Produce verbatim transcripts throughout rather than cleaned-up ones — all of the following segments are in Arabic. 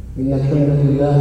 إن الحمد لله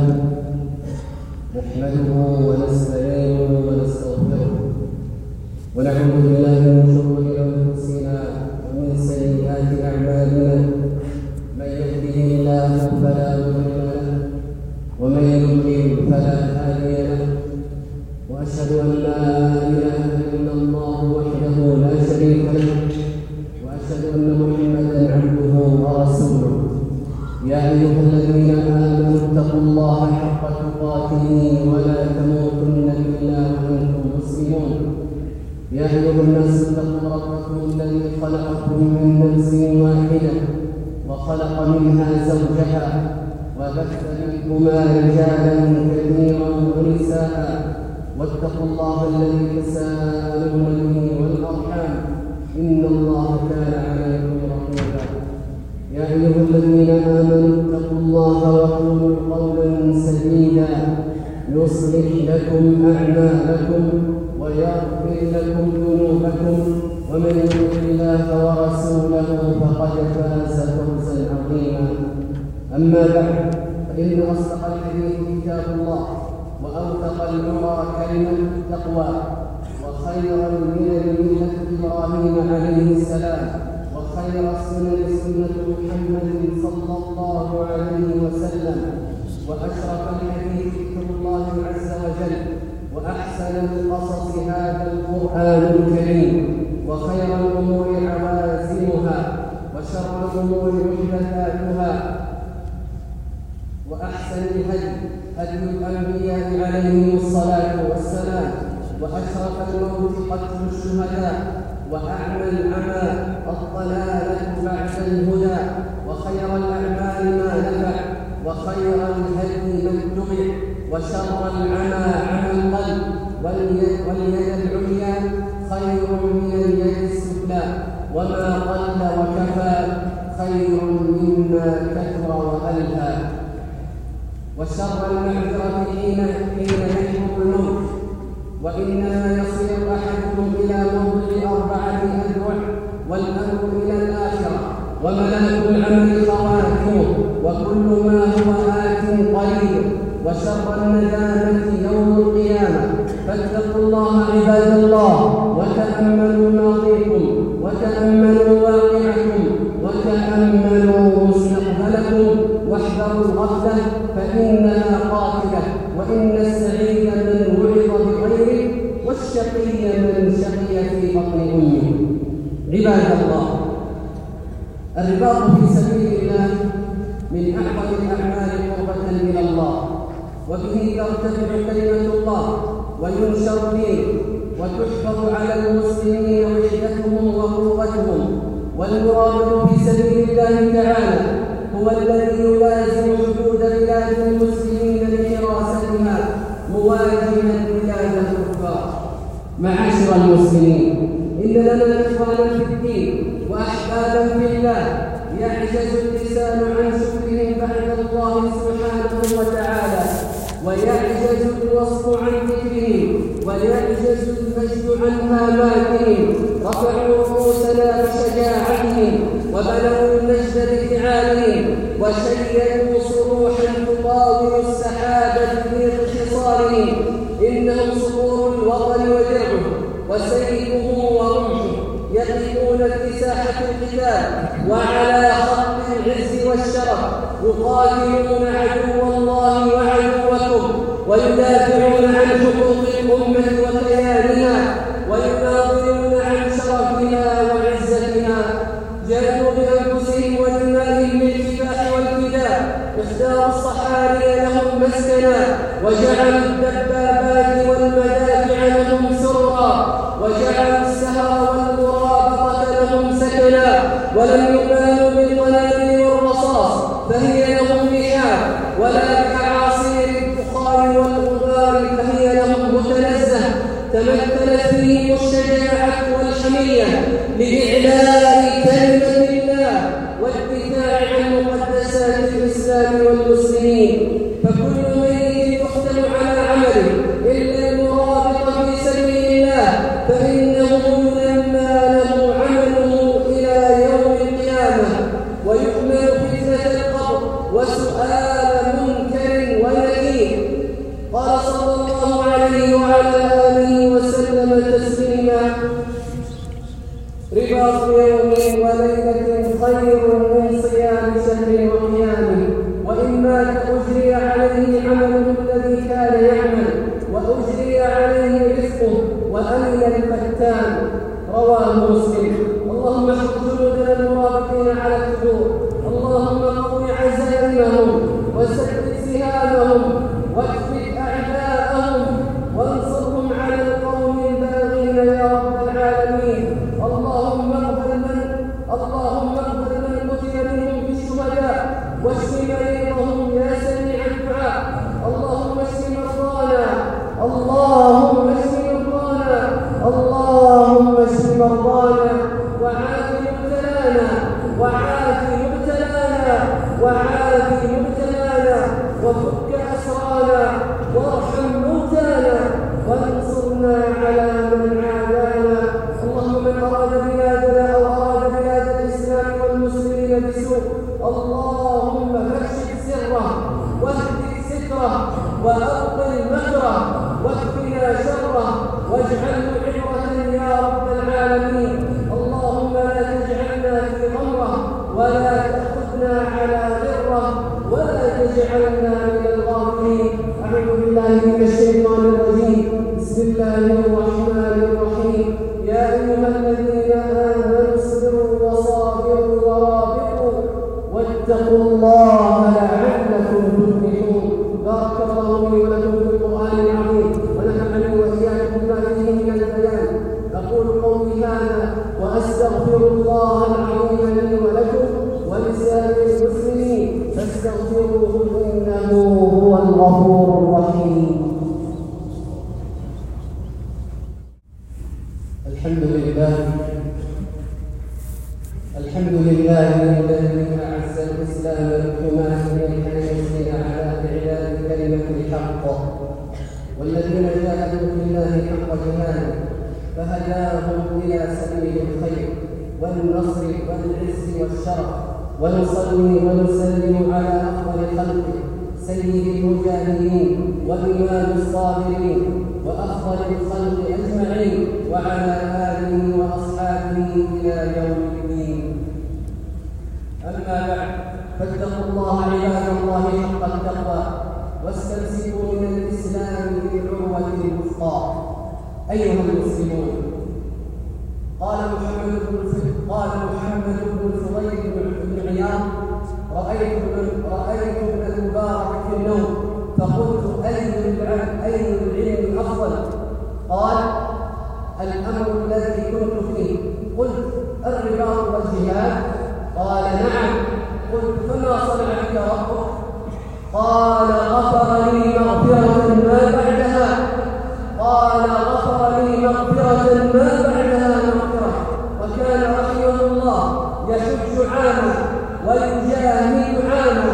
نحمده ونستعينه ونستغفره ونعوذ بالله من شرور أنفسنا ومن سيئات أعمالنا. من يهده الله فلا مضل له ومن يضلل فلا هادي له، وأشهد أن لا إله إلا الله وحده لا شريك له، وأشهد أن محمدا عبده ورسوله. يا أيها الذين آمنوا اتقوا الله حق تقاته ولا تموتن إلا وأنتم مسلمون. يا أيها الناس اتقوا ربكم الذي خلقكم من نفس واحدة وخلق منها زوجها وبث منهما رجالا كثيرا ونساء، واتقوا الله الذي تساءلون به والأرحام إن الله كان عليكم رقيبا. يا أيها الذين آمنوا اتقوا الله وقولوا قولا سديدا يصلح لكم أعمالكم ويغفر لكم ذنوبكم، ومن يطع الله ورسوله فقد فاز فوزا عظيما. أما بعد، فإن أصدق الحديث كتاب الله، وأوثق العرى كلمة التقوى، وخير الملل ملة إبراهيم عليه السلام، وخير السنن سنة محمد صلى الله عليه وسلم، وأشرف الحديث ذكر الله عز وجل، وأحسن القصص هذا القرآن الكريم، وخير الأمور عوازمها، وشر الأمور محدثاتها، وأحسن الهدي هدي الأنبياء عليهم الصلاة والسلام، وأشرف الموت قتل الشهداء، وأعمى العمى الضلالة بعد الهدى، وخير الأعمال ما نفع، وخير الهدي من اتبع، وشر العمى عمى القلب، واليد, واليد العليا خير من اليد السفلى، وما قل وكفى خير مما كثر وألهى. وشر المعذرة حين حين يحضر الموت، وإنما يصير أحدكم إلى موضع أربعة أذرع، والأمر إلى الآخرة، وملاك العمل خواتمه، وكل ما هو آت قريب، وشر الندامة يوم القيامة. فاتقوا الله عباد الله، وتأملوا ماضيكم، وتأملوا واقعكم، وتأملوا مستقبلكم، واحذروا الغفلة فإنها قاتلة، وإن السعيد من وعظ بغيره، والشقي من شقي في بطن أمه. عباد الله، الرباط في سبيل الله من أعظم الأعمال قربة إلى الله، وبه ترتفع كلمة الله وينشر دينه، وتحفظ على المسلمين وحدتهم وقوتهم. والمرابط في سبيل الله تعالى هو الذي يلازم حدود بلاد المسلمين لحراستها مواجهة بلاد الكفار. معاشر المسلمين، إن لنا إخوانا في الدين وأحبابا في الله يعجز اللسان عن شكرهم بعد الله سبحانه وتعالى، ويعجز الوصف عن ذكرهم، ويعجز المجد عن آمالهم. رفعوا رؤوسنا بشجاعتهم، وبلغوا المجد بفعالهم، وشيدوا صروحا تطاول السحابة باختصارهم. إنهم صقور الوطن ودرعه، وسيفه ورمحه، يقفون في ساحة القتال وعلى خط العز والشرف، يقاتلون عدو الله وعدوكم، ويدافعون عن حقوق الأمة وكيانها، ويناضلون عن شرفها وعزتها. جاءوا بأنفسهم ودمائهم للكفاح والفداء، اختاروا الصحاري لهم مسكنا، وجعلوا الدبابات والمدافع لهم سرا، وجعلوا السهر والمرابطة لهم سكنا، ولم يبالوا بالقنابل والرصاص فهي لهم ميعاد، ولا بأعاصير البخار والغبار فهي لهم متنزه. تمثلت فيهم الشجاعة والحمية لإعلاء كلمة الله والدفاع عن مقدسات الإسلام والمسلمين. فكل ميت يقتل على عمله إلا المرابط في سبيل الله، فإنه ينمى له عمله إلى يوم القيامة، ويؤمن فتنة القبر وسؤال عليه وعلى آله وسلم تسليما. رباط يوم وليلة خير من صيام شهر وقيامه، وإن مات أجري عليه عمله الذي كان يعمل، وأجري عليه رزقه، وأمن الفتان. رواه مسلم. اللهم اشف جنودنا المرابطين على الحضور، اللهم قو عزائمهم وسدد سهامهم واكفت أعداءهم وانصرهم على القوم الباغين يا رب العالمين. اللهم اغفر من اللهم اغفر من قتل منهم في الشهداء واشف مريضهم يا سميع الدعاء. اللهم اشف مرضانا اللهم اشف مرضانا اللهم اشف مرضانا وعاف مبتلانا وعاف مبتلانا وعاف مبتلانا وفك أسرانا وارحم موتانا وانصرنا على من عادانا. اللهم من أراد بلادنا أو أراد بلاد الإسلام والمسلمين بسوء اللهم فاكشف سره واهدك ستره وأبطل مكره واكفنا شره واجعله عبرة يا رب العالمين. اللهم لا تجعلنا في غمره ولا تأخذنا على غره ولا تجعلنا من الغافلين. أعوذ بالله من الشيطان الرجيم. بسم الله الرحمن الرحيم. يا أيها الذين آمنوا اصبروا وصابروا ورابطوا واتقوا الله لعلكم تفلحون. بارك الله لي ولكم في القرآن العظيم ونفعني وإياكم بما فيه من البيان. أقول قولي هذا وأستغفر الله العظيم لي ولكم ولسائر المسلمين فاستغفروه إنه هو الغفور الرحيم. الحمد لله الحمد لله الذي أعز الإسلام بحماية الحنيفين على إعلان كلمة الحق، والذين جاهدوا في الله حق جهاده فهداهم إلى سبيل الخير والنصر والعز والشرف. ونصلي ونسلم على أفضل خلقه سيد المجاهدين وإمام الصابرين وأفضل الخلق أجمعين وعلى آله وأصحابه إلى يوم الدين. أما بعد، فاتقوا الله عباد الله حق التقوى واستمسكوا من الإسلام بالعروة الوثقى. أيها المسلمون، قال محمد بن قال محمد بن الفضيل بن عياض: رأيت رأيت ابن المبارك في النوم فقلت: أي العلم أي العلم أفضل؟ قال: الأمر الذي كنت فيه. قلت: الرباط والجهاد؟ قال: نعم. قلت: فما صنع بك ربك؟ قال: غفر لي مغفرة ما بعدها قال غفر لي مغفرة ما بعدها مغفرة. وكان رحمه الله يحج عاما ويجاهد عاما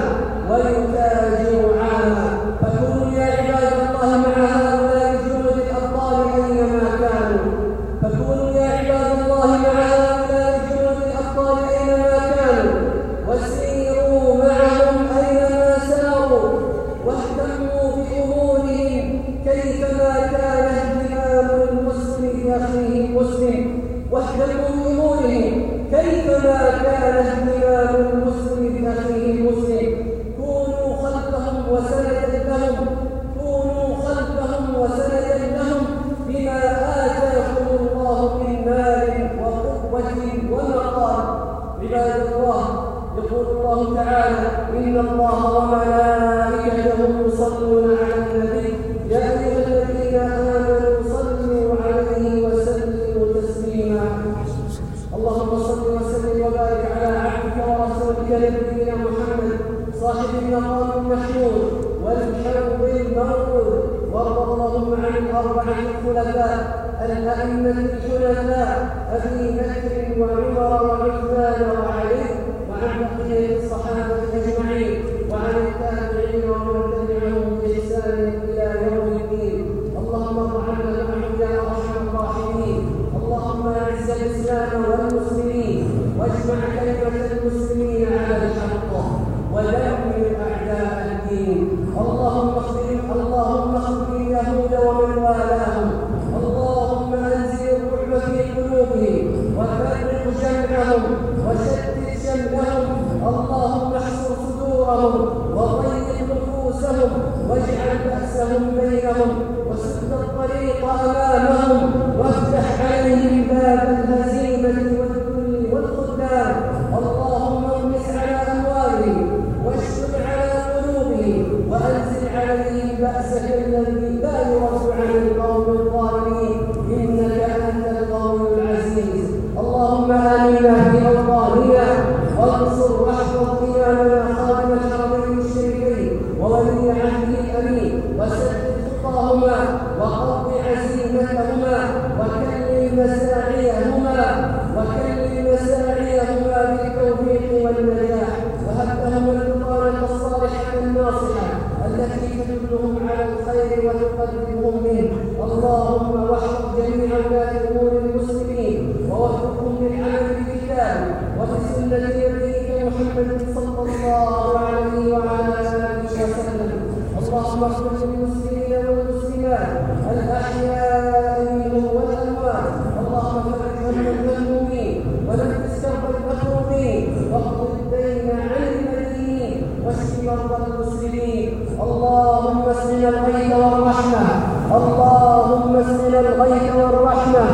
ويتاجر عاما. فكونوا يا عباد الله مع هؤلاء الجنود الأبطال أينما كانوا فكونوا يا عباد الله مع هؤلاء الجنود الأبطال أينما كانوا وسيروا معهم أينما ساروا واهتموا بأمورهم كيفما كان اهتمام المسلم بأخيه المسلم واهتموا بأمورهم كيفما كان اهتمام المسلم بأخيه المسلم. كونوا خلفهم وسندا لهم كونوا خلفهم وسندا لهم بما آتاكم الله من مال وقوة ومقام. عباد الله، يقول الله تعالى: إن الله وملائكته يصلون على النبي يا أيها الذين آمنوا صلوا عليه وسلموا تسليما. اللهم صل وسلم وبارك على عبدك ورسولك نبينا محمد صاحب المقام المحمود والحوض المورود. وارض اللهم عن الأربعة الخلفاء الأئمة الحنفاء أبي بكر وعمر وعثمان وعلي وعن بقية الصحابة أجمعين وعن التابعين ومن تبعهم بإحسان إلى يوم الدين. اللهم ارض عنا معهم يا أرحم الراحمين. اللهم أعز الإسلام والمسلمين واجمع كلمة المسلمين على الحق ودمر أعداء الدين. اللهم اخذل اللهم اخذل اليهود ومن صدورهم وضيق نفوسهم واجعل بأسهم بينهم وسد الطريق أمامهم وافتح عليهم باب الهزيمة والذل والخذلان. اللهم اغمس على أموالهم واشدد على قلوبهم وأنزل عليهم بأسك الذي لا يرد عن القوم الظالمين إنك أنت القوي العزيز. اللهم آمنا في أوطاننا وانصر واحفظ إمامنا خادم الحرمين الشريفين وولي عهده الأمين وسدد خطاهما وقض عزيمتهما وكلل مساعيهما وكلل مساعيهما بالتوفيق والنجاح وهب لهم البطانة الصالحة الناصحة التي تدلهم على الخير وتقربهم منه. اللهم واحفظ جميع ولاة أمور المسلمين ووفقهم للعمل بكتابك وبسنة نبيك محمد صلى الله عليه وعلى آله وسلم. اللهم اغفر للمسلمين والمسلمات الأحياء منهم والأموات. اللهم فرج هم المهمومين ونفس كرب المكروبين واقض الدين عن المدينين واشف مرضى المسلمين. اللهم اسقنا الغيث والرحمة اللهم اسقنا الغيث والرحمة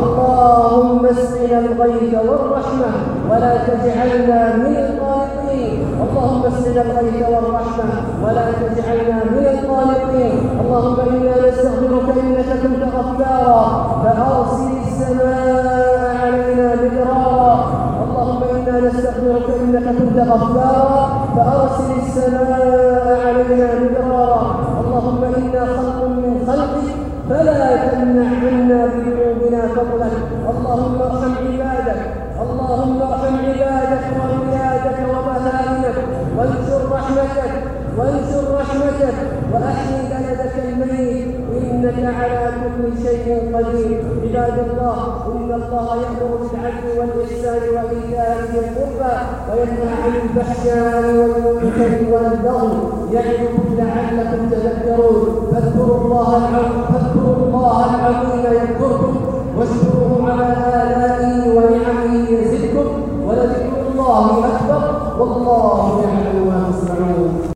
اللهم اسقنا الغيث والرحمة ولا تجعلنا من القانطين. اللهم اسقنا الغيث والرحمة ولا تجعلنا من القانطين. اللهم إنا نستغفرك إنك كنت غفارا فأرسل السماء علينا مدرارا. اللهم إنا نستغفرك إنك كنت غفارا فأرسل السماء علينا مدرارا. اللهم إنا خلق من خلقك فلا تمنع عنا بذنوبنا فضلك. اللهم ارحم عبادك اللهم ارحم عبادك وولادك وبهائمك وانشر رحمتك وانشر رحمتك وأحيي بلدك الميت إنك على كل شيء قدير. عباد الله إن الله يأمر بالعدل والإحسان وإيتاء ذي القربى وينهى عن الفحشاء والمنكر والبغي يعظكم لعلكم تذكرون. فاذكروا الله